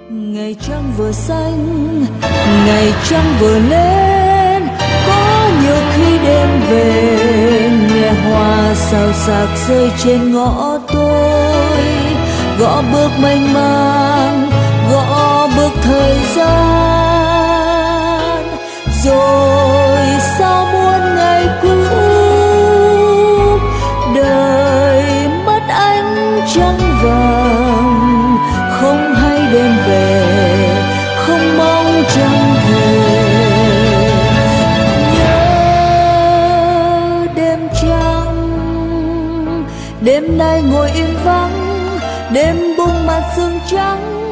Ngày trăng vừa xanh, ngày trăng vừa lên, có nhiều khi đêm về nghe hoa xào xạc rơi trên ngõ tôi, gõ bước mênh mang, gõ bước thời gian, rồi sao muôn ngày cũ đời mất ánh trăng vàng, không hay đêm về, không mong trăng về. Nhớ đêm trăng, đêm nay ngồi im vắng, đêm bung màn sương trắng,